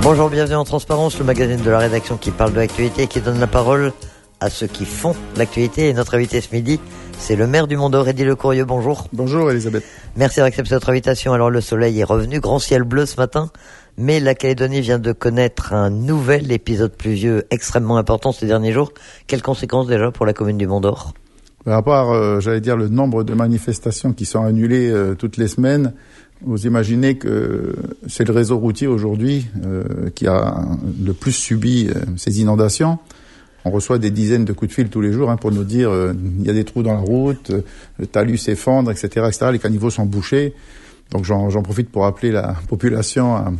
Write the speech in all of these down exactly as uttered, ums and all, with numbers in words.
Bonjour, bienvenue en Transparence, le magazine de la rédaction qui parle de l'actualité et qui donne la parole à ceux qui font l'actualité. Et notre invité ce midi, c'est le maire du Mont-d'Or, Eddy Lecourrieu. Bonjour. Bonjour Elisabeth. Merci d'avoir accepté notre invitation. Alors le soleil est revenu, grand ciel bleu ce matin, mais la Calédonie vient de connaître un nouvel épisode pluvieux extrêmement important ces derniers jours. Quelles conséquences déjà pour la commune du Mont-d'Or ? À part, euh, j'allais dire, le nombre de manifestations qui sont annulées euh, toutes les semaines, vous imaginez que c'est le réseau routier aujourd'hui euh, qui a le plus subi euh, ces inondations. On reçoit des dizaines de coups de fil tous les jours hein, pour nous dire euh, il y a des trous dans la route, euh, le talus s'effondre, et cetera, et cetera. Les caniveaux sont bouchés. Donc j'en, j'en profite pour appeler la population à,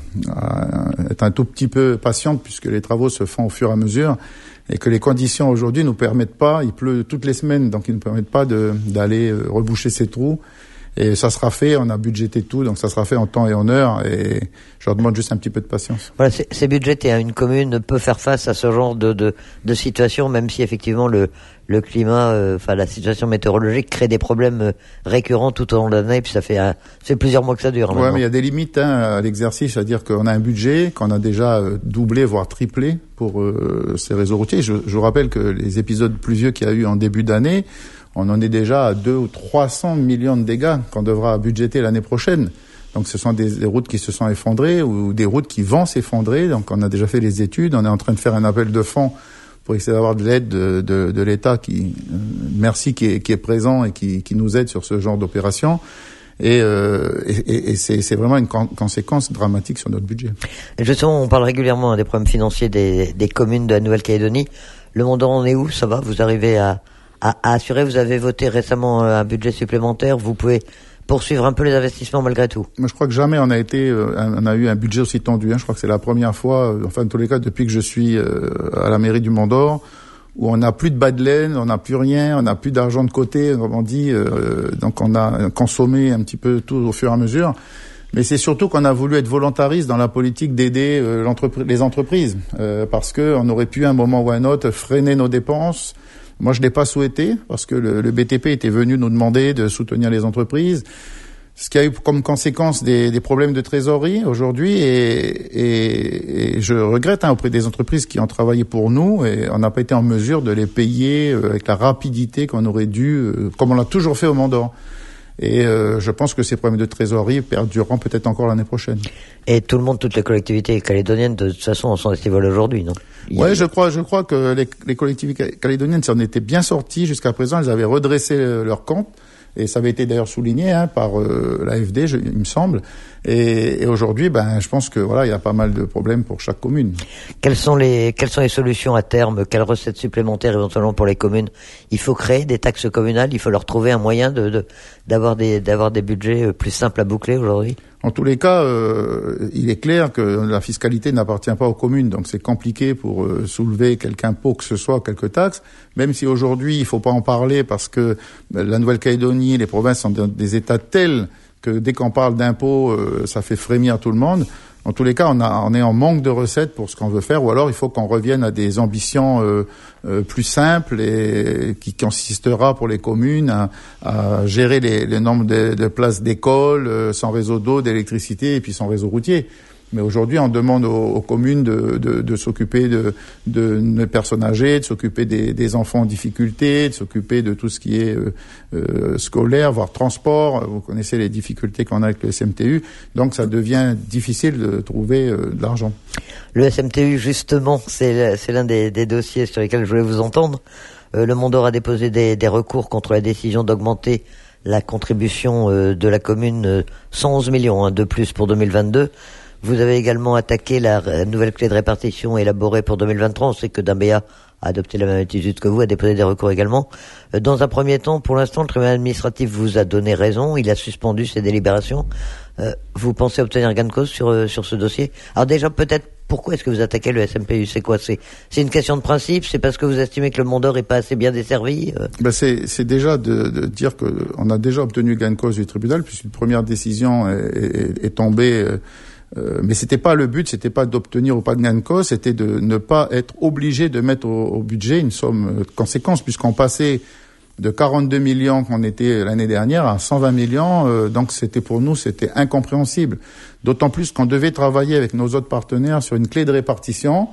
à être un tout petit peu patiente puisque les travaux se font au fur et à mesure et que les conditions aujourd'hui nous permettent pas, il pleut toutes les semaines, donc ils ne nous permettent pas de, d'aller euh, reboucher ces trous. Et ça sera fait, on a budgété tout, donc ça sera fait en temps et en heure, et je leur demande juste un petit peu de patience. Voilà, c'est, c'est budgété, hein. Une commune peut faire face à ce genre de, de, de situation, même si effectivement le, le climat, euh, enfin la situation météorologique crée des problèmes euh, récurrents tout au long de l'année, puis ça fait, euh, ça fait plusieurs mois que ça dure. Hein, ouais, mais il y a des limites hein, à l'exercice, c'est-à-dire qu'on a un budget qu'on a déjà euh, doublé, voire triplé pour euh, ces réseaux routiers. Je, je vous rappelle que les épisodes pluvieux qu'il y a eu en début d'année, on en est déjà à deux ou trois cents millions de dégâts qu'on devra budgéter l'année prochaine. Donc ce sont des, des routes qui se sont effondrées ou des routes qui vont s'effondrer. Donc on a déjà fait les études, on est en train de faire un appel de fonds pour essayer d'avoir de l'aide de, de, de l'État qui, euh, merci, qui est, qui est présent et qui, qui nous aide sur ce genre d'opération. Et, euh, et, et c'est, c'est vraiment une con- conséquence dramatique sur notre budget. Et justement, on parle régulièrement des problèmes financiers des, des communes de la Nouvelle-Calédonie. Le Mont-d'Or en est où ? Ça va ? Vous arrivez à, à, à assurer ? Vous avez voté récemment un budget supplémentaire. Vous pouvez poursuivre un peu les investissements malgré tout ? Moi, je crois que jamais on a été, euh, on a eu un budget aussi tendu. Hein. Je crois que c'est la première fois, euh, enfin, en tous les cas, depuis que je suis euh, à la mairie du Mont-d'Or, où on n'a plus de bas de laine, on n'a plus rien, on n'a plus d'argent de côté, comme on dit. Euh, donc, on a consommé un petit peu tout au fur et à mesure. Mais c'est surtout qu'on a voulu être volontariste dans la politique d'aider euh, l'entreprise, les entreprises, euh, parce que on aurait pu à un moment ou à un autre freiner nos dépenses. Moi, je l'ai pas souhaité parce que le, le B T P était venu nous demander de soutenir les entreprises, ce qui a eu comme conséquence des, des problèmes de trésorerie aujourd'hui. Et, et, et je regrette hein, auprès des entreprises qui ont travaillé pour nous et on n'a pas été en mesure de les payer euh, avec la rapidité qu'on aurait dû, euh, comme on l'a toujours fait au Mont-d'Or. Et euh, je pense que ces problèmes de trésorerie perdureront peut-être encore l'année prochaine. Et tout le monde, toutes les collectivités calédoniennes, de toute façon, sont à ce niveau aujourd'hui, non ? Oui, a... je crois, je crois que les, les collectivités calédoniennes s'en étaient bien sorties jusqu'à présent. Elles avaient redressé leurs comptes. Et ça avait été d'ailleurs souligné hein, par euh, l'A F D, je, il me semble. Et, et aujourd'hui, ben, je pense que voilà, il y a pas mal de problèmes pour chaque commune. Quelles sont les quelles sont les solutions à terme ? Quelles recettes supplémentaires éventuellement pour les communes ? Il faut créer des taxes communales. Il faut leur trouver un moyen de, de d'avoir des d'avoir des budgets plus simples à boucler aujourd'hui. En tous les cas, euh, il est clair que la fiscalité n'appartient pas aux communes, donc c'est compliqué pour euh, soulever quelque impôt que ce soit, quelques taxes, même si aujourd'hui il faut pas en parler parce que la Nouvelle-Calédonie, les provinces sont dans des états tels que dès qu'on parle d'impôts, euh, ça fait frémir tout le monde. En tous les cas, on, a, on est en manque de recettes pour ce qu'on veut faire, ou alors il faut qu'on revienne à des ambitions euh, euh, plus simples et qui consistera pour les communes à, à gérer les, le nombre de, de places d'école, euh, sans réseau d'eau, d'électricité et puis sans réseau routier. Mais aujourd'hui, on demande aux, aux communes de, de, de s'occuper de, de, de personnes âgées, de s'occuper des, des enfants en difficulté, de s'occuper de tout ce qui est euh, euh, scolaire, voire transport. Vous connaissez les difficultés qu'on a avec le S M T U. Donc, ça devient difficile de trouver euh, de l'argent. Le S M T U, justement, c'est, c'est l'un des, des dossiers sur lesquels je voulais vous entendre. Euh, le Mont-d'Or a déposé des, des recours contre la décision d'augmenter la contribution euh, de la commune euh, cent onze millions hein, de plus pour deux mille vingt-deux. Vous avez également attaqué la nouvelle clé de répartition élaborée pour deux mille vingt-trois. On sait que Dambéa a adopté la même attitude que vous, a déposé des recours également. Dans un premier temps, pour l'instant, le tribunal administratif vous a donné raison. Il a suspendu ses délibérations. Euh, vous pensez obtenir gain de cause sur, sur ce dossier ? Alors déjà, peut-être, pourquoi est-ce que vous attaquez le S M P U ? C'est quoi ? C'est, c'est une question de principe ? C'est parce que vous estimez que le Mont-d'Or est pas assez bien desservi ? euh... ben c'est, c'est déjà de, de dire que on a déjà obtenu gain de cause du tribunal, puisqu'une première décision est, est, est tombée... Euh, Euh, mais c'était pas le but, c'était pas d'obtenir ou pas de gain de cause, c'était de ne pas être obligé de mettre au, au budget une somme de conséquence, puisqu'on passait de quarante-deux millions qu'on était l'année dernière à cent vingt millions. Euh, donc c'était pour nous, c'était incompréhensible. D'autant plus qu'on devait travailler avec nos autres partenaires sur une clé de répartition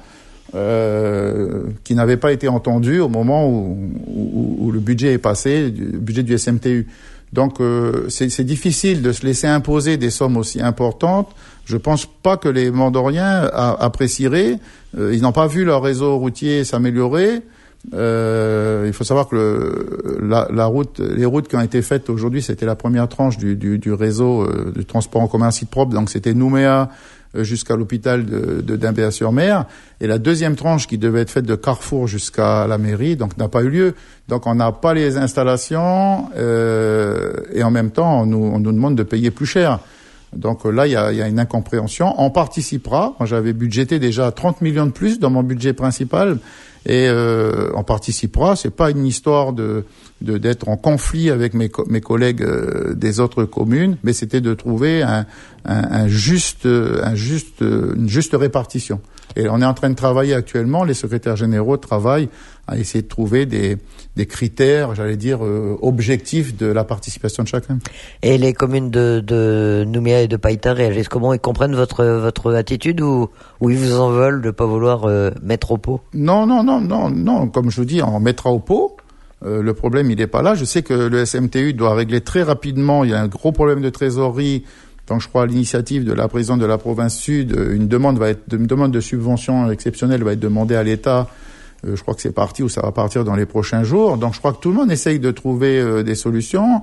euh, qui n'avait pas été entendue au moment où, où, où le budget est passé, le budget du S M T U. Donc euh, c'est, c'est difficile de se laisser imposer des sommes aussi importantes. Je pense pas que les Mandoriens apprécieraient. Euh, ils n'ont pas vu leur réseau routier s'améliorer. Euh, il faut savoir que le, la, la route, les routes qui ont été faites aujourd'hui, c'était la première tranche du, du, du réseau euh, du transport en commun site propre. Donc c'était Nouméa euh, jusqu'à l'hôpital de, de d'Imbéa-sur-Mer, et la deuxième tranche qui devait être faite de Carrefour jusqu'à la mairie, donc n'a pas eu lieu. Donc on n'a pas les installations euh, et en même temps on nous, on nous demande de payer plus cher. Donc là, il y a, il y a une incompréhension. On participera. Moi, j'avais budgété déjà trente millions de plus dans mon budget principal, et euh, on participera. C'est pas une histoire de, de d'être en conflit avec mes, mes collègues euh, des autres communes, mais c'était de trouver un, un, un juste, un juste, une juste répartition. Et on est en train de travailler actuellement. Les secrétaires généraux travaillent à essayer de trouver des, des critères, j'allais dire, euh, objectifs de la participation de chacun. Et les communes de, de Nouméa et de Païta réagissent comment? Ils comprennent votre, votre attitude, ou, ou ils vous en veulent de ne pas vouloir euh, mettre au pot? Non, non, non, non, non. Comme je vous dis, on mettra au pot. Euh, le problème, il n'est pas là. Je sais que le S M T U doit régler très rapidement. Il y a un gros problème de trésorerie. Donc, je crois à l'initiative de la présidente de la province Sud, une demande va être, une demande de subvention exceptionnelle va être demandée à l'État. Euh, je crois que c'est parti, ou ça va partir dans les prochains jours. Donc, je crois que tout le monde essaye de trouver euh, des solutions.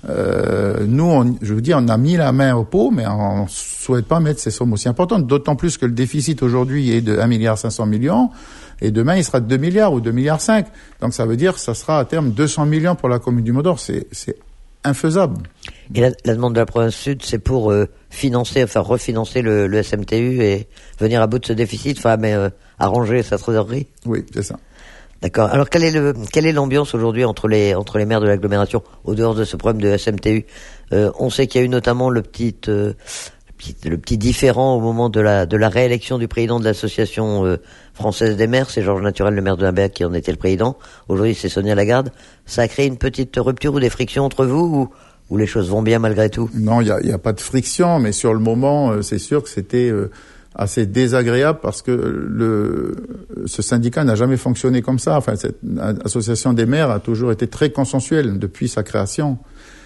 Euh, nous, on, je vous dis, on a mis la main au pot, mais on souhaite pas mettre ces sommes aussi importantes. D'autant plus que le déficit aujourd'hui est de un milliard cinq cents millions, et demain il sera de deux milliards ou deux milliards cinq. Donc, ça veut dire que ça sera à terme deux cents millions pour la commune du Mont-d'Or. C'est, c'est infaisable. Et la, la demande de la province Sud, c'est pour euh, financer, enfin refinancer le, le S M T U et venir à bout de ce déficit, enfin, mais euh, arranger sa trésorerie. Oui, c'est ça. D'accord. Alors, quelle est le, quelle est l'ambiance aujourd'hui entre les, entre les maires de l'agglomération, au dehors de ce problème de S M T U? euh, On sait qu'il y a eu notamment le petit, euh, le petit, le petit différend au moment de la, de la réélection du président de l'association euh, française des maires. C'est Georges Naturel, le maire de Imbéa, qui en était le président. Aujourd'hui, c'est Sonia Lagarde. Ça a créé une petite rupture ou des frictions entre vous, ou, ou les choses vont bien malgré tout? Non, il y a, y a pas de friction, mais sur le moment, euh, c'est sûr que c'était euh, assez désagréable, parce que le ce syndicat n'a jamais fonctionné comme ça. Enfin, cette association des maires a toujours été très consensuelle depuis sa création.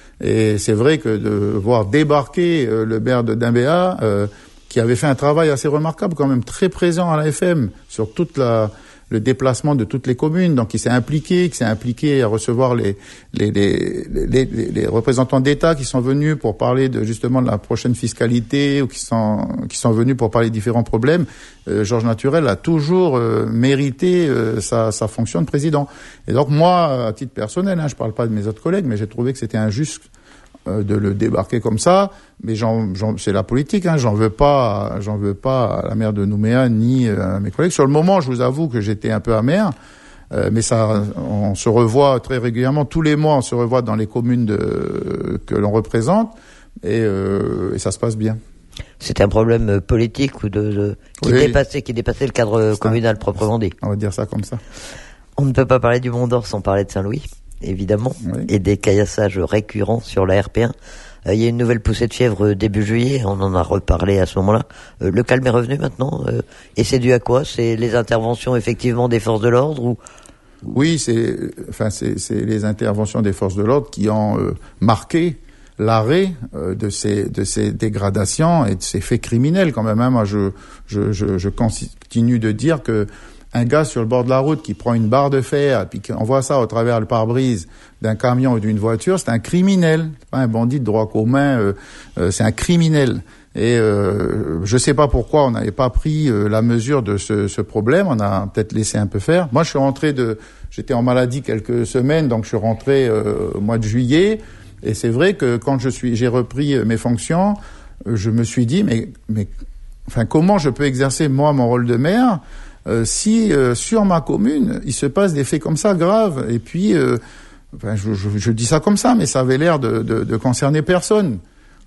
Et c'est vrai que de voir débarquer euh, le maire de d'Imbéa, euh, qui avait fait un travail assez remarquable, quand même très présent à la F M sur toute la le déplacement de toutes les communes, donc il s'est impliqué, qui s'est impliqué à recevoir les les, les les les les représentants d'État qui sont venus pour parler de justement de la prochaine fiscalité, ou qui sont qui sont venus pour parler de différents problèmes. Euh, Georges Naturel a toujours euh, mérité euh, sa sa fonction de président. Et donc moi, à titre personnel, hein, je parle pas de mes autres collègues, mais j'ai trouvé que c'était injuste de le débarquer comme ça, mais j'en, j'en, c'est la politique, hein, j'en veux pas, j'en veux pas à la maire de Nouméa ni à mes collègues. Sur le moment, je vous avoue que j'étais un peu amer, euh, mais ça, on se revoit très régulièrement, tous les mois, on se revoit dans les communes de, que l'on représente, et, euh, et ça se passe bien. C'était un problème politique ou de, de qui oui. dépassait, qui dépassait le cadre c'est communal un, proprement dit. On va dire ça comme ça. On ne peut pas parler du Mont-d'Or sans parler de Saint-Louis, évidemment, oui. et des caillassages récurrents sur la R P un. Euh, il y a une nouvelle poussée de fièvre début juillet, on en a reparlé à ce moment-là. Euh, le calme est revenu maintenant, euh, et c'est dû à quoi? C'est les interventions effectivement des forces de l'ordre, ou? Oui, c'est, enfin, c'est, c'est les interventions des forces de l'ordre qui ont euh, marqué l'arrêt euh, de ces de ces dégradations et de ces faits criminels quand même. Hein. Moi, je je je, je continue de dire que un gars sur le bord de la route qui prend une barre de fer et puis qu'on voit ça au travers le pare-brise d'un camion ou d'une voiture, c'est un criminel. C'est pas un bandit de droit commun, euh, euh, c'est un criminel. Et euh, je sais pas pourquoi on n'avait pas pris euh, la mesure de ce, ce problème. On a peut-être laissé un peu faire. Moi, je suis rentré de, j'étais en maladie quelques semaines, donc je suis rentré euh, au mois de juillet. Et c'est vrai que quand je suis, j'ai repris mes fonctions, euh, je me suis dit, mais, mais, enfin, comment je peux exercer moi mon rôle de maire Euh, si euh, sur ma commune il se passe des faits comme ça graves, et puis euh, enfin, je, je, je dis ça comme ça, mais ça avait l'air de, de, de concerner personne.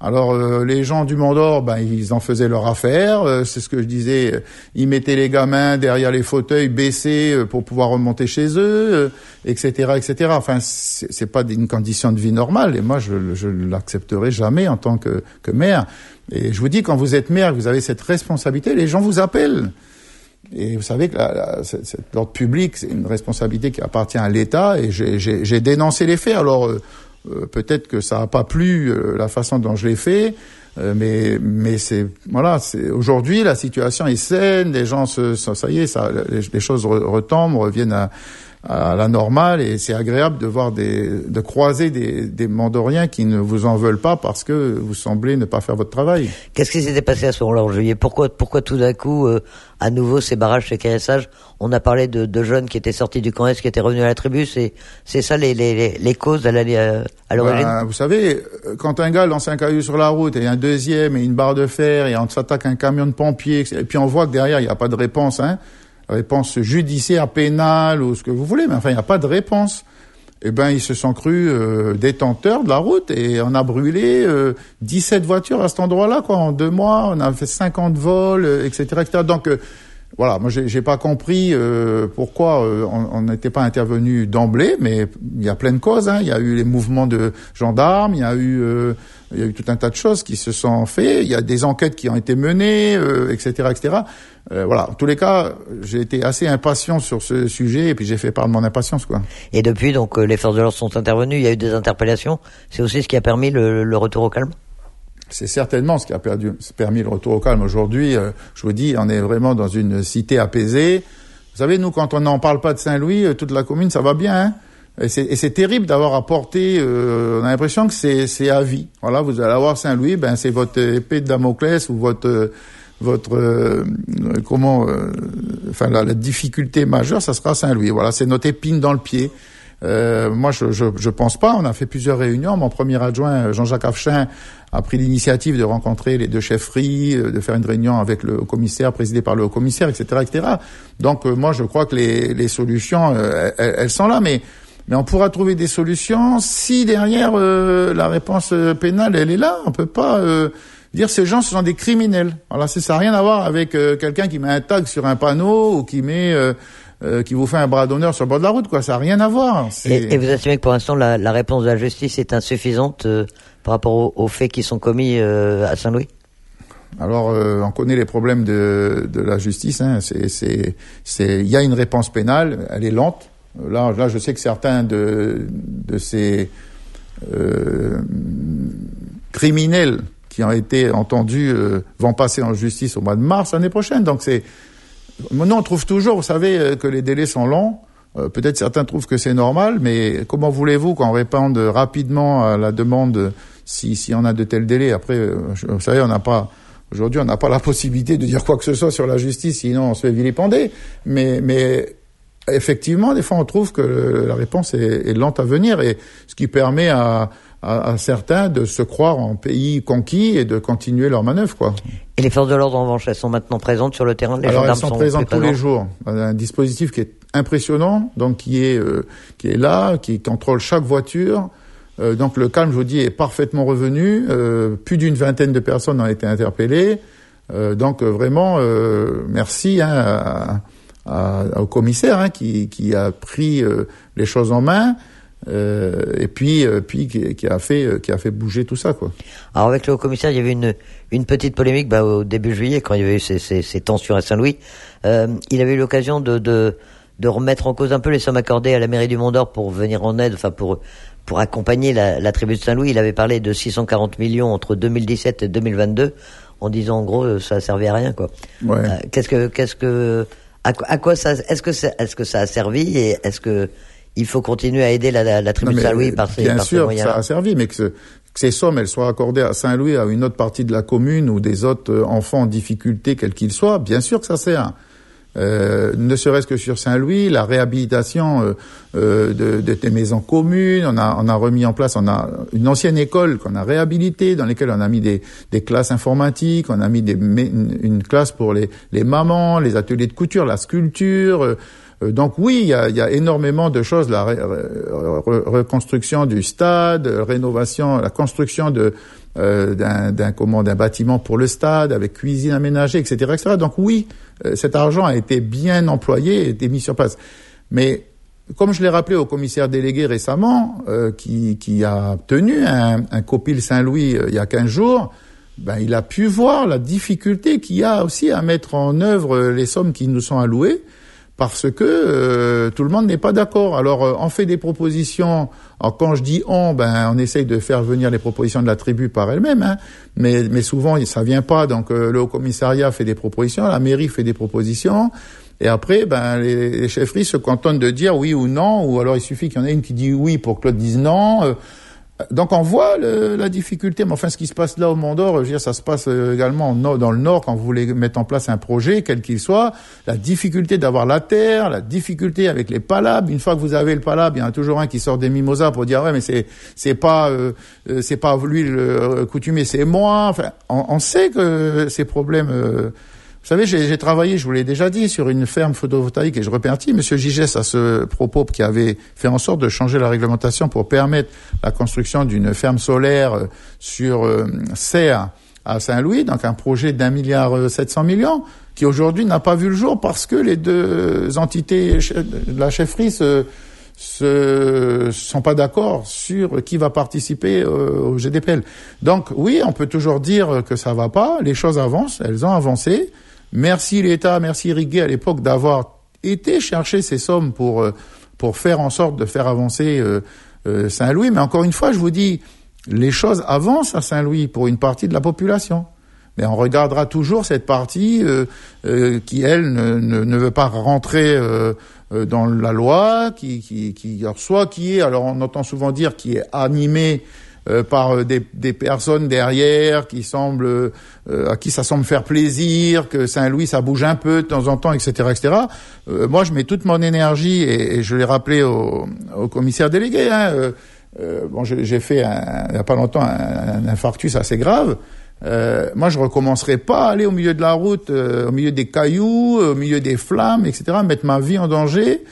Alors euh, les gens du Mont d'Or, ben ils en faisaient leur affaire. Euh, c'est ce que je disais. Euh, ils mettaient les gamins derrière les fauteuils baissés euh, pour pouvoir remonter chez eux, euh, et cetera, et cetera. Enfin, c'est, c'est pas une condition de vie normale. Et moi, je, je l'accepterai jamais en tant que, que maire. Et je vous dis, quand vous êtes maire, vous avez cette responsabilité. Les gens vous appellent. Et vous savez que la, la, cette, cette, l'ordre public, c'est une responsabilité qui appartient à l'État. Et j'ai, j'ai, j'ai dénoncé les faits. Alors euh, Euh, peut-être que ça n'a pas plu euh, la façon dont je l'ai fait, euh, mais mais c'est voilà, c'est aujourd'hui la situation est saine, les gens se, ça, ça y est, ça, les, les choses re, retombent, reviennent à, à la normale et c'est agréable de voir des de croiser des des Mont-Doriens qui ne vous en veulent pas parce que vous semblez ne pas faire votre travail. Qu'est-ce qui s'était passé à ce moment-là en juillet? Pourquoi pourquoi tout d'un coup euh, à nouveau ces barrages, ces carressages? On a parlé de, de jeunes qui étaient sortis du camp Est, qui étaient revenus à la tribu. C'est c'est ça les les les causes à la, à l'origine. Ben, vous savez, quand un gars lance un caillou sur la route et un deuxième et une barre de fer et on s'attaque à un camion de pompiers et puis on voit que derrière il n'y a pas de réponse, hein. Réponse judiciaire, pénale ou ce que vous voulez, mais enfin, il n'y a pas de réponse. Eh ben, ils se sont crus euh, détenteurs de la route et on a brûlé euh, dix-sept voitures à cet endroit-là, quoi. En deux mois, on a fait cinquante vols, euh, et cetera, et cetera. Donc, euh, voilà, moi, j'ai, j'ai pas compris euh, pourquoi euh, on n'était pas intervenu d'emblée, mais il y a plein de causes. Hein. Il y a eu les mouvements de gendarmes, il y a eu, euh, il y a eu tout un tas de choses qui se sont faites. Il y a des enquêtes qui ont été menées, euh, et cetera, et cetera. Euh, voilà. En tous les cas, j'ai été assez impatient sur ce sujet et puis j'ai fait part de mon impatience, quoi. Et depuis, donc, euh, les forces de l'ordre sont intervenues. Il y a eu des interpellations. C'est aussi ce qui a permis le, le retour au calme. C'est certainement ce qui a perdu, permis le retour au calme. Aujourd'hui, euh, je vous dis, on est vraiment dans une cité apaisée. Vous savez, nous, quand on n'en parle pas de Saint-Louis, euh, toute la commune, ça va bien, hein. Et c'est, et c'est terrible d'avoir apporté, euh, on a l'impression que c'est, c'est à vie. Voilà, vous allez avoir Saint-Louis, ben, c'est votre épée de Damoclès ou votre, euh, votre, euh, comment, euh, enfin, la, la difficulté majeure, ça sera Saint-Louis. Voilà, c'est notre épine dans le pied. Euh, moi, je, je, je pense pas. On a fait plusieurs réunions. Mon premier adjoint, Jean-Jacques Afchin, a pris l'initiative de rencontrer les deux chefferies, de faire une réunion avec le haut-commissaire, présidé par le haut-commissaire, et cetera, et cetera. Donc, euh, moi, je crois que les, les solutions, euh, elles, elles sont là, mais mais on pourra trouver des solutions si derrière euh, la réponse pénale, elle est là. On peut pas euh, dire ces gens, ce sont des criminels. Voilà, ça n'a rien à voir avec euh, quelqu'un qui met un tag sur un panneau ou qui met euh, Euh, qui vous fait un bras d'honneur sur le bord de la route, quoi. Ça n'a rien à voir. Et, et vous estimez que pour l'instant, la, la réponse de la justice est insuffisante euh, par rapport aux, aux faits qui sont commis euh, à Saint-Louis? Alors, euh, on connaît les problèmes de, de la justice. Hein. C'est, c'est, c'est, il y a une réponse pénale, elle est lente. Là, là, je sais que certains de, de ces euh, criminels qui ont été entendus euh, vont passer en justice au mois de mars l'année prochaine. Donc, c'est Maintenant, on trouve toujours, vous savez, que les délais sont longs. Euh, peut-être certains trouvent que c'est normal, mais comment voulez-vous qu'on réponde rapidement à la demande si, si on a de tels délais? Après, euh, vous savez, on n'a pas, aujourd'hui, on n'a pas la possibilité de dire quoi que ce soit sur la justice, sinon on se fait vilipender. Mais, mais effectivement, des fois, on trouve que la réponse est, est lente à venir, et ce qui permet à À, à certains de se croire en pays conquis et de continuer leur manœuvre, quoi. Et les forces de l'ordre, en revanche, elles sont maintenant présentes sur le terrain? Les Alors, gendarmes elles sont, sont présentes tous les jours. Un dispositif qui est impressionnant, donc qui est euh, qui est là, qui contrôle chaque voiture. Euh, donc le calme, je vous dis, est parfaitement revenu. Euh, plus d'une vingtaine de personnes ont été interpellées. Euh, donc euh, vraiment, euh, merci hein, à, à, au commissaire hein, qui qui a pris euh, les choses en main. Euh, et puis, euh, puis qui, qui a fait, euh, qui a fait bouger tout ça, quoi. Alors avec le haut-commissaire, il y avait une une petite polémique bah, au début juillet quand il y avait eu ces, ces, ces tensions à Saint-Louis. Euh, il avait eu l'occasion de, de de remettre en cause un peu les sommes accordées à la mairie du Mont d'Or pour venir en aide, enfin pour pour accompagner la, la tribu de Saint-Louis. Il avait parlé de six cent quarante millions entre deux mille dix-sept et deux mille vingt-deux, en disant en gros ça a servi à rien, quoi. Ouais. Euh, qu'est-ce que qu'est-ce que à, à quoi ça est-ce que c'est, est-ce que ça a servi, et est-ce que il faut continuer à aider la, la, la tribu de Saint-Louis par ces, par ces moyens? Bien sûr, ça a servi, mais que, ce, que ces sommes, elles soient accordées à Saint-Louis, à une autre partie de la commune ou des autres enfants en difficulté, quels qu'ils soient, bien sûr que ça sert. Euh, ne serait-ce que sur Saint-Louis, la réhabilitation euh, euh, de, de des maisons communes, on a, on a remis en place, on a une ancienne école qu'on a réhabilitée, dans laquelle on a mis des, des classes informatiques, on a mis des, une, une classe pour les, les mamans, les ateliers de couture, la sculpture. Euh, Donc oui, il y a, il y a énormément de choses, la ré, ré, reconstruction du stade, rénovation, la construction de, euh, d'un, d'un, comment, d'un bâtiment pour le stade, avec cuisine aménagée, et cetera, et cetera. Donc oui, euh, cet argent a été bien employé, a été mis sur place. Mais comme je l'ai rappelé au commissaire délégué récemment, euh, qui, qui a tenu un, un Copil Saint-Louis euh, il y a quinze jours, ben, il a pu voir la difficulté qu'il y a aussi à mettre en œuvre les sommes qui nous sont allouées, parce que euh, tout le monde n'est pas d'accord. Alors, euh, on fait des propositions. Alors, quand je dis on, ben, on essaye de faire venir les propositions de la tribu par elle-même, hein, mais, mais souvent, ça vient pas. Donc, euh, le haut-commissariat fait des propositions, la mairie fait des propositions, et après, ben, les, les chefferies se contentent de dire oui ou non, ou alors il suffit qu'il y en ait une qui dit oui pour que l'autre dise non. Euh, Donc on voit le, la difficulté, mais enfin ce qui se passe là au Mont d'Or, je veux dire, ça se passe également dans le Nord quand vous voulez mettre en place un projet, quel qu'il soit, la difficulté d'avoir la terre, la difficulté avec les palabres. Une fois que vous avez le palabre, il y en a toujours un qui sort des mimosas pour dire ouais mais c'est c'est pas euh, c'est pas lui le coutumier, c'est moi. Enfin, on, on sait que ces problèmes. Euh, Vous savez, j'ai, j'ai travaillé, je vous l'ai déjà dit, sur une ferme photovoltaïque et je remercie Monsieur Gigès à ce propos qui avait fait en sorte de changer la réglementation pour permettre la construction d'une ferme solaire sur euh, Serre à Saint-Louis, donc un projet d'un milliard sept cents millions qui aujourd'hui n'a pas vu le jour parce que les deux entités de la chefferie se se sont pas d'accord sur qui va participer au G D P L. Donc oui, on peut toujours dire que ça va pas, les choses avancent, elles ont avancé. Merci l'État, merci Riguet à l'époque d'avoir été chercher ces sommes pour pour faire en sorte de faire avancer euh, euh, Saint-Louis. Mais encore une fois, je vous dis, les choses avancent à Saint-Louis pour une partie de la population. Mais on regardera toujours cette partie euh, euh, qui, elle, ne, ne, ne veut pas rentrer euh, euh, dans la loi, qui, qui, qui, alors soit qui est, alors on entend souvent dire, qui est animée Euh, par des, des personnes derrière qui semblent euh, à qui ça semble faire plaisir, que Saint-Louis ça bouge un peu de temps en temps, et cetera, et cetera. Euh, moi, je mets toute mon énergie et, et je l'ai rappelé au, au commissaire délégué. Hein, euh, euh, bon, j'ai, j'ai fait un, il y a pas longtemps un, un infarctus assez grave. Euh, moi, je recommencerai pas à aller au milieu de la route, euh, au milieu des cailloux, au milieu des flammes, et cetera. Mettre ma vie en danger.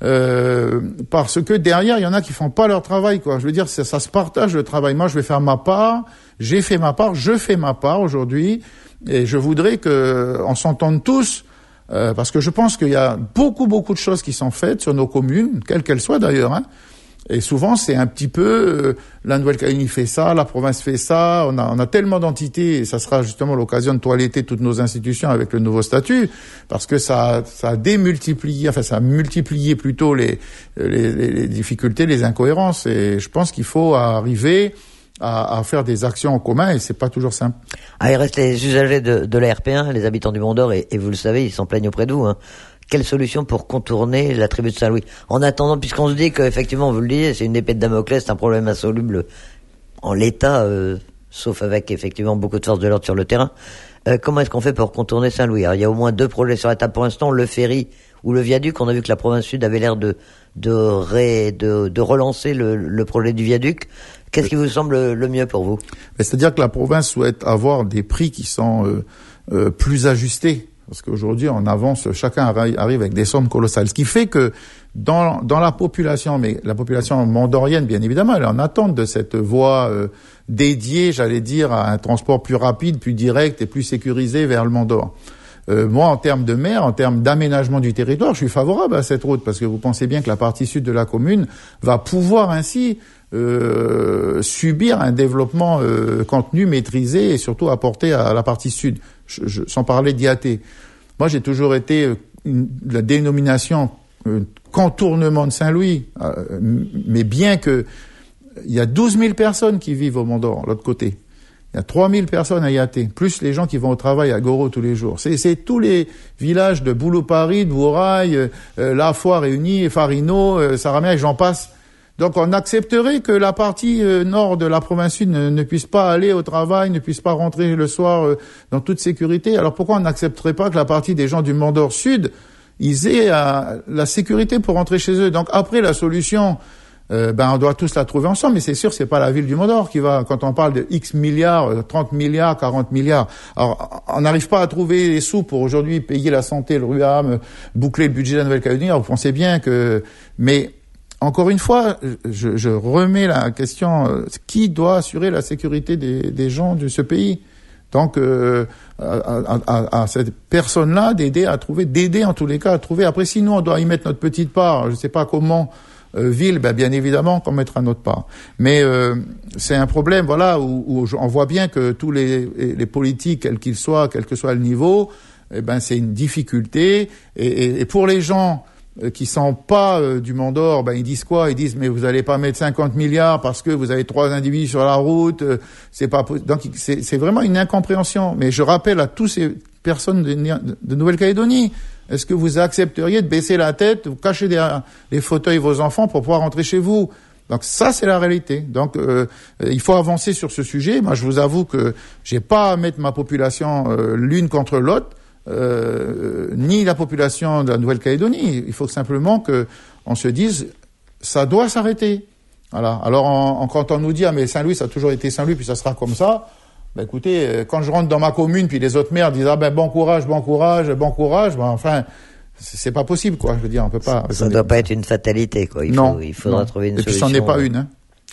Euh, parce que derrière, il y en a qui font pas leur travail, quoi. Je veux dire, ça, ça se partage le travail. Moi, je vais faire ma part. J'ai fait ma part. Je fais ma part aujourd'hui. Et je voudrais que, on s'entende tous, euh, parce que je pense qu'il y a beaucoup, beaucoup de choses qui sont faites sur nos communes, quelles qu'elles soient d'ailleurs, hein. Et souvent, c'est un petit peu, euh, la Nouvelle-Calédonie fait ça, la province fait ça, on a, on a tellement d'entités, et ça sera justement l'occasion de toiletter toutes nos institutions avec le nouveau statut, parce que ça, ça a démultiplié, enfin, ça a multiplié plutôt les, les, les difficultés, les incohérences, et je pense qu'il faut arriver à, à faire des actions en commun, et c'est pas toujours simple. Ah, il reste les usagers de, de la R P un, les habitants du Mont d'Or, et, et vous le savez, ils s'en plaignent auprès de vous, hein. Quelle solution pour contourner la tribu de Saint-Louis? En attendant, puisqu'on se dit qu'effectivement, vous le disiez, c'est une épée de Damoclès, c'est un problème insoluble en l'état, euh, sauf avec effectivement beaucoup de forces de l'ordre sur le terrain. Euh, comment est-ce qu'on fait pour contourner Saint-Louis? Alors, il y a au moins deux projets sur la table pour l'instant, le ferry ou le viaduc. On a vu que la province sud avait l'air de de, ré, de, de relancer le, le projet du viaduc. Qu'est-ce qui vous semble le mieux pour vous? C'est-à-dire que la province souhaite avoir des prix qui sont euh, euh, plus ajustés. Parce qu'aujourd'hui, on avance, chacun arrive avec des sommes colossales. Ce qui fait que dans, dans la population, mais la population mondorienne, bien évidemment, elle est en attente de cette voie euh, dédiée, j'allais dire, à un transport plus rapide, plus direct et plus sécurisé vers le Mont d'Or. Euh, moi, en termes de maire, en termes d'aménagement du territoire, je suis favorable à cette route parce que vous pensez bien que la partie sud de la commune va pouvoir ainsi euh, subir un développement euh, contenu, maîtrisé et surtout apporté à la partie sud, je, je, sans parler d'I A T. Moi, j'ai toujours été euh, une, la dénomination euh, contournement de Saint-Louis, euh, mais bien que il y a douze mille personnes qui vivent au Mont d'Or, l'autre côté. Il y a trois mille personnes à I A T, plus les gens qui vont au travail à Goro tous les jours. C'est, c'est tous les villages de Boulou-Paris, de Vourail, euh, La Foire réunis, Farino, euh, Saramia, et j'en passe. Donc on accepterait que la partie euh, nord de la province sud ne, ne puisse pas aller au travail, ne puisse pas rentrer le soir euh, dans toute sécurité. Alors pourquoi on n'accepterait pas que la partie des gens du Mont d'Or sud, ils aient euh, la sécurité pour rentrer chez eux? Donc après, la solution... Euh, ben on doit tous la trouver ensemble, mais c'est sûr c'est pas la ville du Mont d'Or qui va, quand on parle de X milliards, trente milliards, quarante milliards. Alors on n'arrive pas à trouver les sous pour aujourd'hui payer la santé, le R U A M, boucler le budget de la Nouvelle-Calédonie. Alors vous pensez bien que, mais encore une fois, je, je remets la question, euh, qui doit assurer la sécurité des, des gens de ce pays? Donc, euh, à, à, à cette personne-là d'aider à trouver, d'aider en tous les cas à trouver. Après, si nous, on doit y mettre notre petite part, je ne sais pas comment, euh, ville, ben, bien évidemment qu'on mettra notre part. Mais euh, c'est un problème, voilà, où, où on voit bien que tous les, les politiques, quels qu'ils soient, quel que soit le niveau, eh ben, c'est une difficulté. Et, et, et pour les gens qui sont pas euh, du Mont d'Or, ben ils disent quoi? Ils disent mais vous allez pas mettre cinquante milliards parce que vous avez trois individus sur la route, euh, c'est pas donc c'est c'est vraiment une incompréhension. Mais je rappelle à tous ces personnes de, de Nouvelle-Calédonie, est-ce que vous accepteriez de baisser la tête, vous cacher derrière les fauteuils vos enfants pour pouvoir rentrer chez vous? Donc ça c'est la réalité. Donc euh, il faut avancer sur ce sujet. Moi je vous avoue que j'ai pas à mettre ma population euh, l'une contre l'autre. Euh, ni la population de la Nouvelle-Calédonie. Il faut simplement que on se dise, ça doit s'arrêter. Voilà. Alors, en, en, quand on nous dit, ah mais Saint-Louis, ça a toujours été Saint-Louis, puis ça sera comme ça. Ben écoutez, quand je rentre dans ma commune, puis les autres maires disent, ah ben bon courage, bon courage, bon courage. Ben enfin, c'est pas possible, quoi. Je veux dire, on peut pas. Ça ne doit pas être une fatalité, quoi. Il non. Faut, il faudra non. trouver une Et solution. Et puis, c'en est pas une. Hein.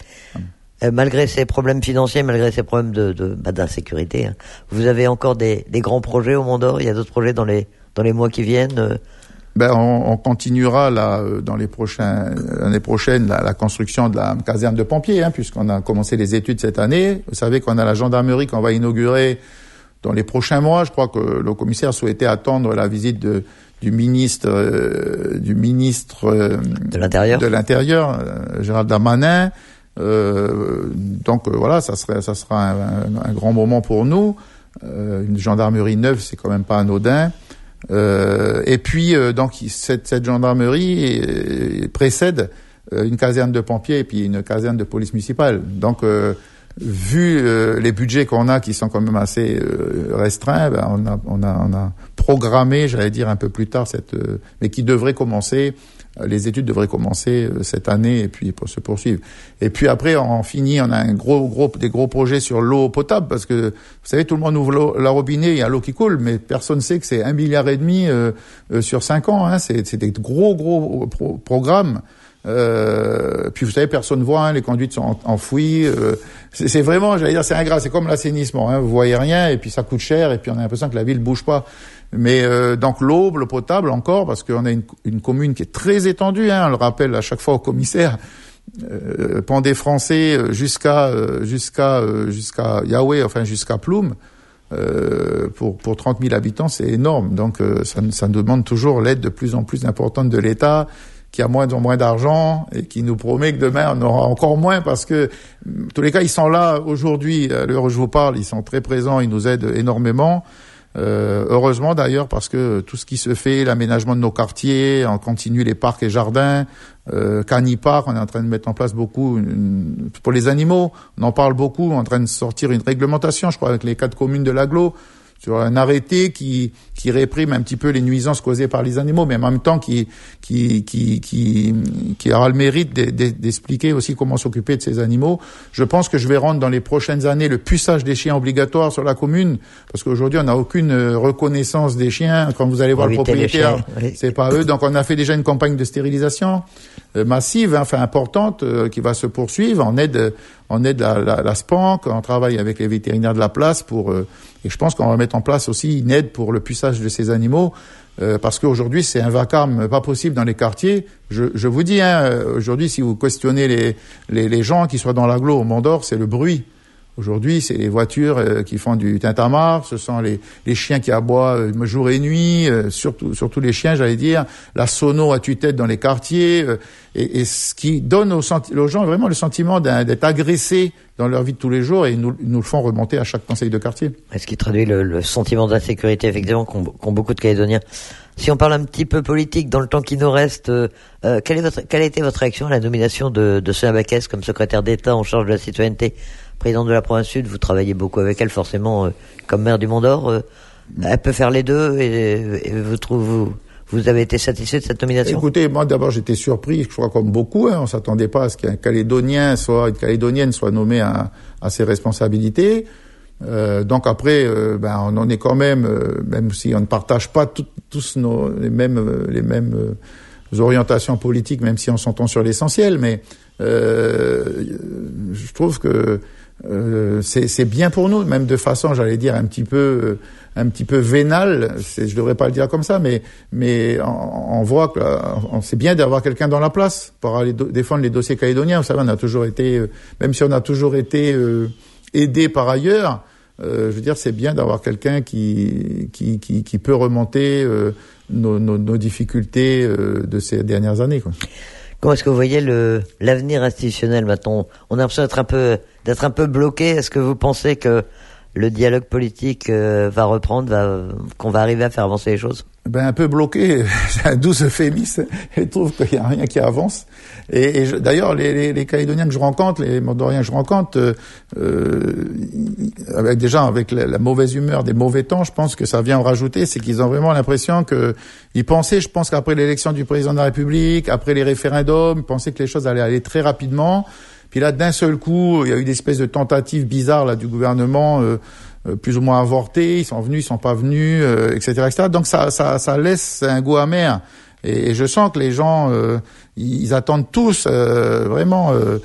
Euh, malgré ces problèmes financiers, malgré ces problèmes de, de bah, d'insécurité, hein, vous avez encore des, des grands projets au Mont d'Or. Il y a d'autres projets dans les dans les mois qui viennent. Euh... Ben on, on continuera là dans les prochains l'année prochaine la, la construction de la caserne de pompiers, hein, puisqu'on a commencé les études cette année. Vous savez qu'on a la gendarmerie qu'on va inaugurer dans les prochains mois. Je crois que le commissaire souhaitait attendre la visite de du ministre euh, du ministre euh, de l'Intérieur, de l'Intérieur, euh, Gérald Darmanin. Euh, donc euh, voilà, ça serait, ça sera un, un, un grand moment pour nous. Euh, une gendarmerie neuve, c'est quand même pas anodin. Euh, et puis euh, donc cette, cette gendarmerie euh, précède euh, une caserne de pompiers et puis une caserne de police municipale. Donc euh, vu euh, les budgets qu'on a, qui sont quand même assez euh, restreints, ben, on a, on a, on a programmé, j'allais dire un peu plus tard cette, euh, mais qui devrait commencer. Les études devraient commencer cette année et puis pour se poursuivre. Et puis après, on finit, on a un gros, gros, des gros projets sur l'eau potable parce que, vous savez, tout le monde ouvre l'eau, la robinet, il y a l'eau qui coule, mais personne ne sait que c'est un milliard et demi euh, euh, sur cinq ans. Hein, c'est, c'est des gros, gros pro- programmes. Euh, puis vous savez, personne ne voit, hein, les conduites sont enfouies. Euh, c'est, c'est vraiment, j'allais dire, c'est ingrat. C'est comme l'assainissement. Hein, vous voyez rien et puis ça coûte cher et puis on a l'impression que la ville bouge pas. Mais euh, donc l'eau, l'eau potable encore, parce qu'on a une, une commune qui est très étendue. Hein, on le rappelle à chaque fois au commissaire. Euh, Pandé-Français jusqu'à euh, jusqu'à euh, jusqu'à Yahweh, enfin jusqu'à Ploum. Euh, pour pour trente mille habitants, c'est énorme. Donc euh, ça, ça nous demande toujours l'aide de plus en plus importante de l'État, qui a moins en moins d'argent et qui nous promet que demain on aura encore moins, parce que en tous les cas ils sont là aujourd'hui, à l'heure où je vous parle, ils sont très présents, ils nous aident énormément. Euh, heureusement d'ailleurs, parce que tout ce qui se fait, l'aménagement de nos quartiers, on continue les parcs et jardins, euh, Canipark, on est en train de mettre en place beaucoup une, pour les animaux, on en parle beaucoup, on est en train de sortir une réglementation, je crois, avec les quatre communes de l'agglo, sur un arrêté qui qui réprime un petit peu les nuisances causées par les animaux, mais en même temps qui qui qui qui qui aura le mérite de, de, d'expliquer aussi comment s'occuper de ces animaux. Je pense que je vais rendre dans les prochaines années le puçage des chiens obligatoire sur la commune, parce qu'aujourd'hui on n'a aucune reconnaissance des chiens. Quand vous allez voir le propriétaire, oui. C'est pas eux. Donc on a fait déjà une campagne de stérilisation euh, massive, hein, enfin importante, euh, qui va se poursuivre. On aide on aide la, la, la S P A N C, on travaille avec les vétérinaires de la place pour euh, et je pense qu'on va mettre en place aussi une aide pour le puçage de ces animaux, euh, parce qu'aujourd'hui c'est un vacarme pas possible dans les quartiers. Je, je vous dis, hein, aujourd'hui si vous questionnez les, les, les gens qui soient dans l'agglo au Mont d'Or, c'est le bruit. Aujourd'hui, c'est les voitures euh, qui font du tintamarre, ce sont les, les chiens qui aboient euh, jour et nuit, euh, surtout, surtout les chiens, j'allais dire, la sono à tue-tête dans les quartiers, euh, et, et ce qui donne aux, senti- aux gens vraiment le sentiment d'être agressés dans leur vie de tous les jours, et ils nous, ils nous le font remonter à chaque conseil de quartier. Est-ce qui traduit le, le sentiment d'insécurité, effectivement, qu'ont, qu'ont beaucoup de Calédoniens. Si on parle un petit peu politique, dans le temps qui nous reste, euh, quelle, est votre, quelle a été votre réaction à la nomination de, de Sonia Backès comme secrétaire d'État en charge de la citoyenneté, présidente de la province sud? Vous travaillez beaucoup avec elle, forcément, euh, comme maire du Mont d'Or. Euh, elle peut faire les deux, et, et vous trouvez, vous, vous avez été satisfait de cette nomination? Écoutez, moi d'abord j'étais surpris, je crois comme beaucoup, hein, on s'attendait pas à ce qu'un Calédonien soit, une Calédonienne soit nommée à, à ses responsabilités. Euh, donc après, euh, ben on en est quand même, euh, même si on ne partage pas tout, tous nos les mêmes les mêmes orientations politiques, même si on s'entend sur l'essentiel, mais euh, je trouve que euh, c'est, c'est bien pour nous, même de façon, j'allais dire, un petit peu, un petit peu vénale. C'est, je devrais pas le dire comme ça, mais mais on, on voit que on, c'est bien d'avoir quelqu'un dans la place pour aller do- défendre les dossiers calédoniens. Vous savez, on a toujours été, euh, même si on a toujours été euh, aidé par ailleurs. Euh, je veux dire, c'est bien d'avoir quelqu'un qui qui qui, qui peut remonter euh, nos, nos, nos difficultés euh, de ces dernières années, quoi. Comment est-ce que vous voyez le l'avenir institutionnel maintenant? On a l'impression d'être un peu d'être un peu bloqué. Est-ce que vous pensez que le dialogue politique euh, va reprendre, va, qu'on va arriver à faire avancer les choses? Ben un peu bloqué, c'est un doux euphémisme. Je trouve qu'il y a rien qui avance. Et, et je, d'ailleurs, les, les, les Calédoniens que je rencontre, les Mordoriens que je rencontre, euh, euh, avec déjà avec la, la mauvaise humeur des mauvais temps, je pense que ça vient en rajouter, c'est qu'ils ont vraiment l'impression que ils pensaient, je pense qu'après l'élection du président de la République, après les référendums, ils pensaient que les choses allaient aller très rapidement. Puis là, d'un seul coup, il y a eu des espèces de tentatives bizarres là du gouvernement. Euh, Euh, plus ou moins avortés, ils sont venus, ils sont pas venus, euh, et cetera, et cetera. Donc ça, ça, ça laisse un goût amer. Et, et je sens que les gens, euh, ils, ils attendent tous euh, vraiment. Euh,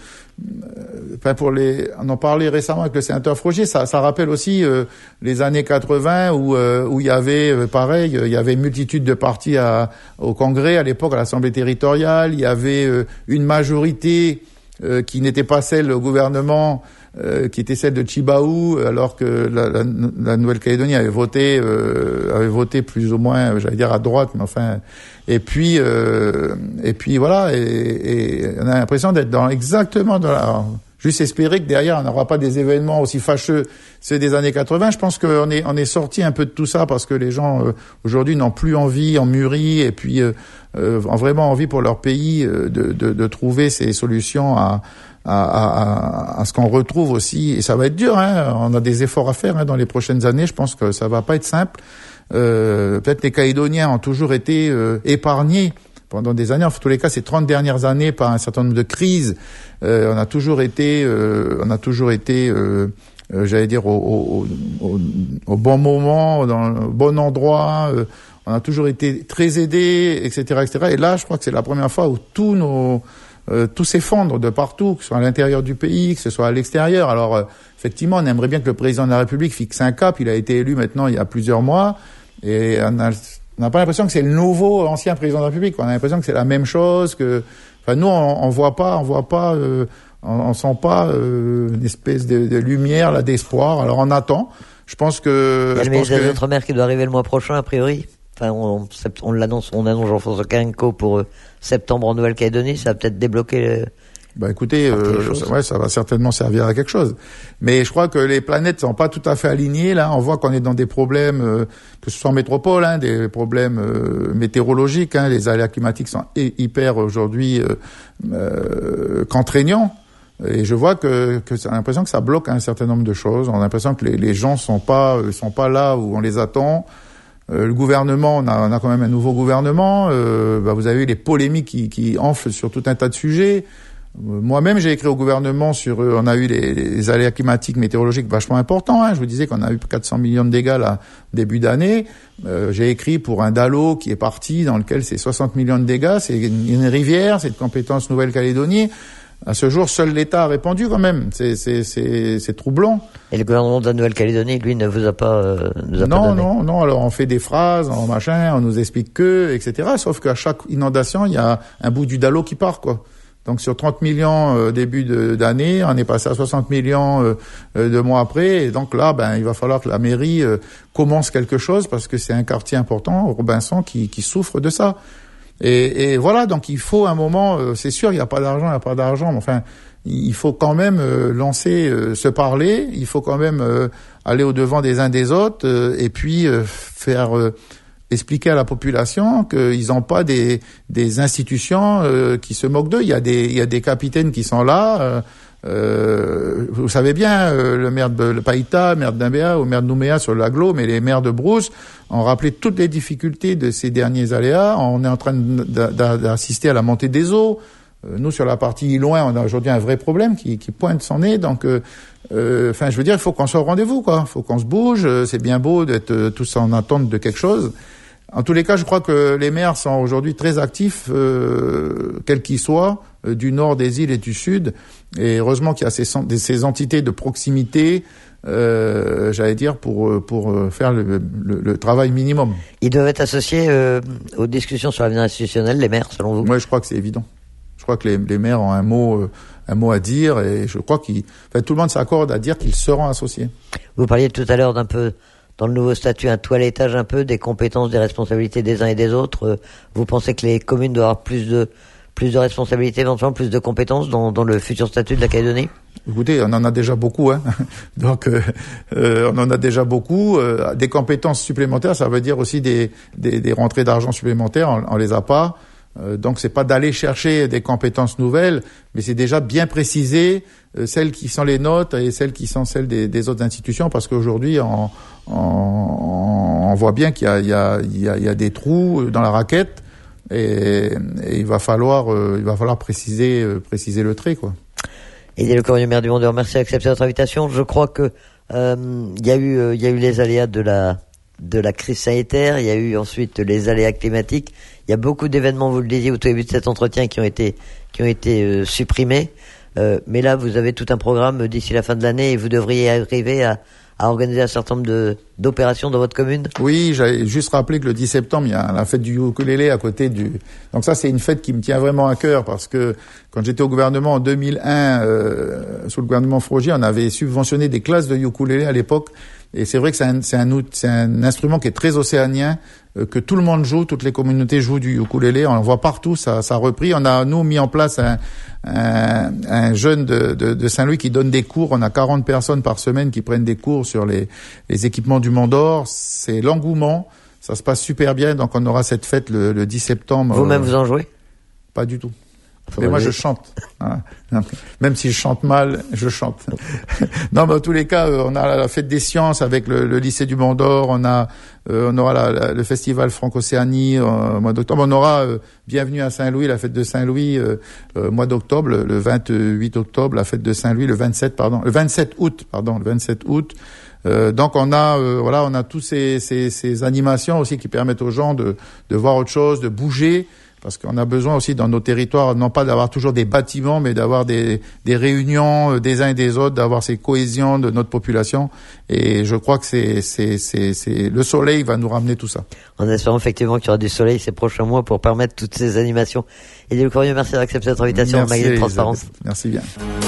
Enfin, pour les, on en parlait récemment avec le sénateur Frogier, ça, ça rappelle aussi euh, les années quatre-vingts où euh, où il y avait euh, pareil, il y avait une multitude de partis à, au Congrès à l'époque, à l'Assemblée territoriale, il y avait euh, une majorité euh, qui n'était pas celle au gouvernement. Euh, qui était celle de Tjibaou, alors que la, la, la Nouvelle-Calédonie avait voté, euh, avait voté plus ou moins, j'allais dire à droite, mais enfin. Et puis, euh, et puis voilà, et, et on a l'impression d'être dans exactement dans la. Juste espérer que derrière on n'aura pas des événements aussi fâcheux ceux des années quatre-vingts. Je pense qu'on est on est sorti un peu de tout ça parce que les gens euh, aujourd'hui n'ont plus envie, ont mûri et puis euh, euh, ont vraiment envie pour leur pays euh, de, de, de trouver ces solutions à À, à, à ce qu'on retrouve aussi, et ça va être dur, hein. On a des efforts à faire hein, dans les prochaines années. Je pense que ça va pas être simple. Euh, peut-être les Calédoniens ont toujours été euh, épargnés pendant des années. En tous les cas, ces trente dernières années, par un certain nombre de crises, euh, on a toujours été, euh, on a toujours été, euh, euh, j'allais dire, au, au, au, au bon moment, dans le bon endroit. Euh, on a toujours été très aidés, et cetera, et cetera. Et là, je crois que c'est la première fois où tous nos Euh, tout s'effondre de partout, que ce soit à l'intérieur du pays, que ce soit à l'extérieur. Alors, euh, effectivement, on aimerait bien que le président de la République fixe un cap. Il a été élu maintenant il y a plusieurs mois. Et on a, on n'a pas l'impression que c'est le nouveau ancien président de la République. On a l'impression que c'est la même chose, que, enfin, nous, on, on voit pas, on voit pas, euh, on, on sent pas euh, une espèce de, de lumière, là, d'espoir. Alors, on attend. Je pense que... Il y a le ministre que... des Outre-mer qui doit arriver le mois prochain, a priori. Enfin, on, on l'annonce, on annonce Jean-François Carenco pour euh, septembre en Nouvelle-Calédonie. Ça va peut-être débloquer. Le... Bah écoutez, euh, ouais, ça va certainement servir à quelque chose. Mais je crois que les planètes sont pas tout à fait alignées. Là, on voit qu'on est dans des problèmes, euh, que ce soit en métropole, hein, des problèmes euh, météorologiques. Hein, les aléas climatiques sont hyper aujourd'hui euh, euh, contraignants. Et je vois que, que j'ai l'impression que ça bloque un certain nombre de choses. On a l'impression que les, les gens sont pas, sont pas là où on les attend. Euh, le gouvernement, on a, on a quand même un nouveau gouvernement. Euh, bah, vous avez eu les polémiques qui, qui enflent sur tout un tas de sujets. Euh, moi-même, j'ai écrit au gouvernement sur. Euh, on a eu les, les aléas climatiques, météorologiques vachement importants. Hein. Je vous disais qu'on a eu quatre cents millions de dégâts là début d'année. Euh, j'ai écrit pour un Dalo qui est parti, dans lequel c'est soixante millions de dégâts. C'est une, une rivière, c'est de compétence Nouvelle-Calédonie. À ce jour, seul l'État a répondu quand même. C'est, c'est, c'est, c'est troublant. Et le gouvernement de la Nouvelle-Calédonie, lui, ne vous a pas, euh, nous a non, pas donné. Non, non, Alors, on fait des phrases, on machin, on nous explique que, et cetera. Sauf qu'à chaque inondation, il y a un bout du Dalo qui part, quoi. Donc, sur trente millions euh, début de, d'année, on est passé à soixante millions euh, euh, deux mois après. Et donc là, ben, il va falloir que la mairie euh, commence quelque chose parce que c'est un quartier important, Robinson, qui, qui souffre de ça. Et, et voilà, donc il faut un moment, euh, c'est sûr, il n'y a pas d'argent, il n'y a pas d'argent, mais enfin, il faut quand même euh, lancer, euh, se parler, il faut quand même euh, aller au-devant des uns des autres, euh, et puis euh, faire euh, expliquer à la population qu'ils n'ont pas des, des institutions euh, qui se moquent d'eux. Il y a des, il y a des capitaines qui sont là. Euh, Euh, vous savez bien, euh, le maire de le Païta, le maire de Dimbéa ou le maire de Nouméa sur l'agglo, mais les maires de Brousse ont rappelé toutes les difficultés de ces derniers aléas. On est en train d'assister à la montée des eaux. Euh, nous, sur la partie loin, on a aujourd'hui un vrai problème qui, qui pointe son nez. Donc, euh, euh, enfin, je veux dire, il faut qu'on soit au rendez-vous, quoi. Il faut qu'on se bouge. C'est bien beau d'être euh, tous en attente de quelque chose. En tous les cas, je crois que les maires sont aujourd'hui très actifs, euh, quels qu'ils soient, euh, du nord des îles et du sud. Et heureusement qu'il y a ces, ces entités de proximité, euh, j'allais dire, pour pour faire le, le, le travail minimum. Ils doivent être associés euh, aux discussions sur l'avenir institutionnel, les maires, selon vous? Moi, je crois que c'est évident. Je crois que les, les maires ont un mot, euh, un mot à dire, et je crois qu'ils, enfin, tout le monde s'accorde à dire qu'ils seront associés. Vous parliez tout à l'heure d'un peu, dans le nouveau statut, un toilettage un peu des compétences, des responsabilités des uns et des autres. Vous pensez que les communes doivent avoir plus de plus de responsabilités, éventuellement plus de compétences dans, dans le futur statut de la Calédonie? Écoutez, on en a déjà beaucoup, hein. Donc euh, euh, on en a déjà beaucoup. Euh, des compétences supplémentaires, ça veut dire aussi des des, des rentrées d'argent supplémentaires. On, on les a pas. Euh, donc c'est pas d'aller chercher des compétences nouvelles, mais c'est déjà bien préciser euh, celles qui sont les nôtres et celles qui sont celles des, des autres institutions, parce qu'aujourd'hui on, on, on voit bien qu'il y a il y a il y a, il y a des trous dans la raquette. Et, et il va falloir, euh, il va falloir préciser, euh, préciser le trait, quoi. Et le Corrier maire du Mont-d'Or, merci d'accepter notre invitation. Je crois que euh, il y a eu, euh, il y a eu les aléas de la de la crise sanitaire. Il y a eu ensuite les aléas climatiques. Il y a beaucoup d'événements, vous le disiez au tout début de cet entretien, qui ont été qui ont été euh, supprimés. Euh, mais là, vous avez tout un programme d'ici la fin de l'année et vous devriez arriver à à organiser un certain nombre de d'opérations dans votre commune? Oui, j'avais juste rappelé que le dix septembre, il y a la fête du ukulélé à côté du... Donc ça, c'est une fête qui me tient vraiment à cœur, parce que quand j'étais au gouvernement en deux mille un, euh, sous le gouvernement Frogier, on avait subventionné des classes de ukulélé à l'époque. Et c'est vrai que c'est un, c'est un, c'est un instrument qui est très océanien, euh, que tout le monde joue, toutes les communautés jouent du ukulélé. On le voit partout, ça, ça a repris. On a, nous, mis en place un, un, un jeune de, de, de Saint-Louis qui donne des cours. On a quarante personnes par semaine qui prennent des cours sur les, les équipements du Mont-d'Or. C'est l'engouement. Ça se passe super bien. Donc on aura cette fête le, le dix septembre. Vous-même, euh, vous en jouez? Pas du tout. Mais moi, je chante. Hein. Même si je chante mal, je chante. Non, mais en tous les cas, on a la fête des sciences avec le, le lycée du Mont-d'Or. On a, euh, on aura la, la, le festival Franco-Océanie euh, au mois d'octobre. On aura euh, Bienvenue à Saint-Louis, la fête de Saint-Louis, euh, euh, mois d'octobre, le, le vingt-huit octobre, la fête de Saint-Louis, le vingt-sept, pardon, le vingt-sept août, pardon, le vingt-sept août. Euh, donc on a, euh, voilà, on a tous ces, ces, ces animations aussi qui permettent aux gens de, de voir autre chose, de bouger. Parce qu'on a besoin aussi dans nos territoires, non pas d'avoir toujours des bâtiments, mais d'avoir des, des réunions des uns et des autres, d'avoir ces cohésions de notre population. Et je crois que c'est, c'est, c'est, c'est, le soleil va nous ramener tout ça. En espérant effectivement qu'il y aura du soleil ces prochains mois pour permettre toutes ces animations. Et Le Corrier, merci d'avoir accepté notre invitation. Merci, en Magazine Transparence. Merci bien.